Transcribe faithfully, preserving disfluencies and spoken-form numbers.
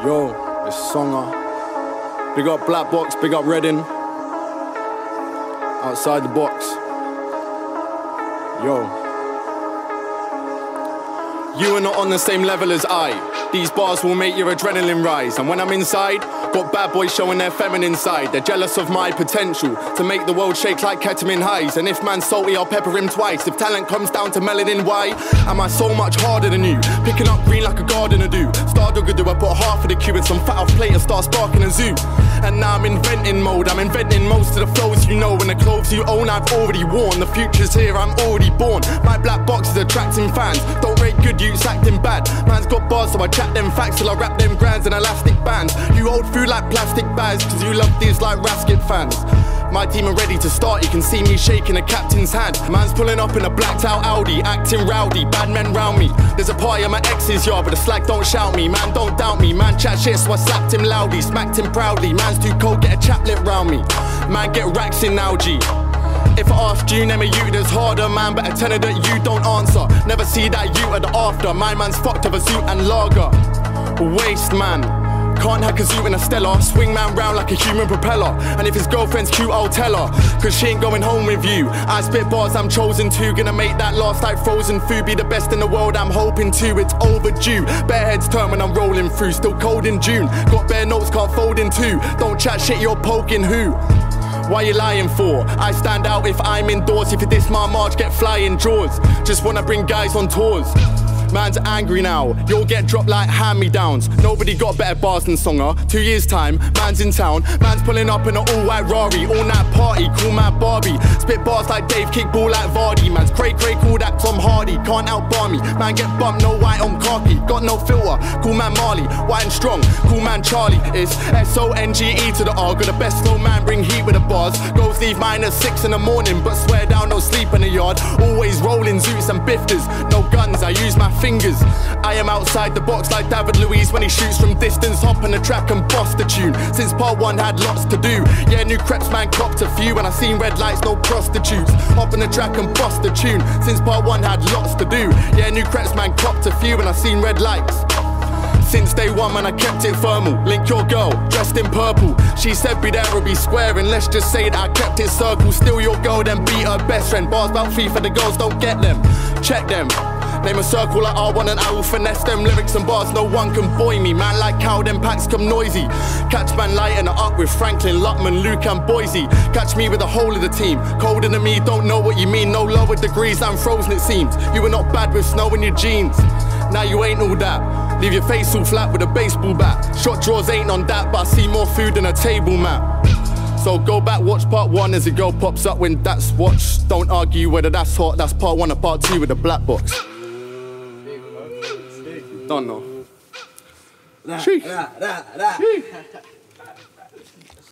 Yo, it's Songer. Big up Black Box, big up Reading. Outside the box. Yo. You are not on the same level as I. These bars will make your adrenaline rise. And when I'm inside, got bad boys showing their feminine side. They're jealous of my potential to make the world shake like ketamine highs. And if man's salty, I'll pepper him twice. If talent comes down to melanin, why am I so much harder than you? Picking up green like a gardener do. Stardugger do, I put half of the cube in some fat off plate and start sparking a zoo. And now I'm inventing mode, I'm inventing most of the flows you know. And the clothes you own, I've already worn. The future's here, I'm already born. My black box is attracting fans. Don't rate good, youths acting bad. Man's got bars, so I chat them facts till I wrap them grands in elastic bands. You hold food like plastic bags, cause you love these like Rasket fans. My team are ready to start, you can see me shaking a captain's hand. Man's pulling up in a blacked out Audi, acting rowdy, bad men round me. There's a party at my ex's yard, but the slag don't shout me. Man don't doubt me, man chat shit, so I slapped him loudly, smacked him proudly. Man's too cold, get a chaplet round me. Man get racks in now, G. If I asked you, name a you that's harder, man, but I tell her that you don't answer. Never see that you at the after. My man's fucked of a suit and lager. Waste man, can't hack a suit in a Stella. Swing man round like a human propeller. And if his girlfriend's cute, I'll tell her, cause she ain't going home with you. I spit bars, I'm chosen to. Gonna make that last like frozen food. Be the best in the world, I'm hoping to. It's overdue, bare heads turn when I'm rolling through. Still cold in June, got bare notes, can't fold in two. Don't chat shit, you're poking who? Why you lying for? I stand out if I'm indoors. If you diss my march, get flying jaws. Just wanna bring guys on tours. Man's angry now, you'll get dropped like hand-me-downs. Nobody got better bars than Songer. Two years time, man's in town. Man's pulling up in an all-white Rari. All night party, cool mad Barbie. Spit bars like Dave, kick ball like Vardy. Man's cray cray, cool that Tom Hardy. Can't outbar me, man get bumped, no white on khaki. Got no filter, cool man Marley. White and strong, cool man Charlie. It's S O N G E to the R. Got the best slow man, bring heat with the bars. Goes leave mine at six in the morning, but swear down, no sleep in the yard. Always rolling zoots and bifters. No guns, I use my fingers. I am outside the box like David Luiz when he shoots from distance. Hop on the track and bust the tune. Since part one had lots to do. Yeah, new creps man copped a few. When I seen red lights, no prostitutes. Hop on the track and bust the tune. Since part one had lots to do. Yeah, new creps man copped a few. When I seen red lights. Since day one, man, I kept it thermal. Link your girl, dressed in purple. She said be there or be square, and let's just say that I kept it circle. Still your girl, then beat her best friend. Bars about fee for the girls, don't get them. Check them. Name a circle like R one and I will finesse them. Lyrics and bars, no one can buoy me. Man like how them packs come noisy. Catch man lighting it up with Franklin, Luckman, Luke and Boise. Catch me with the whole of the team. Colder than me, don't know what you mean. No lower degrees, I'm frozen it seems. You were not bad with snow in your jeans. Now you ain't all that. Leave your face all flat with a baseball bat. Shot drawers ain't on that, but I see more food than a table mat. So go back, watch part one as the girl pops up when that's watched. Don't argue whether that's hot, that's part one or part two with the black box. Don't know. Sheesh. Sheesh.